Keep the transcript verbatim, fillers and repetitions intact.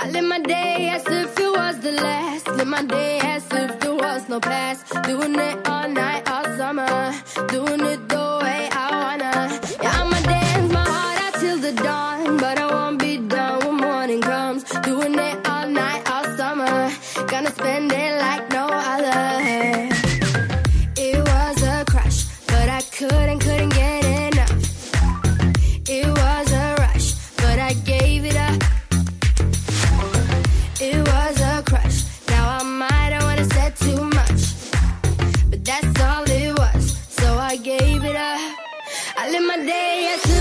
I live my day as if it was the last. Live my day as if there was no past. Doing it all night, all summer. Doing it the way I wanna. Yeah, I'ma dance my heart out till the dawn, but I won't be done when morning comes. Doing it all night, all summer. Gonna spend it like no other. It was a crush, but I couldn't, couldn't get enough. It was a rush, but I gave it up. It was a crush. Now I might have wanna said too much, but that's all it was. So I gave it up. I live my day as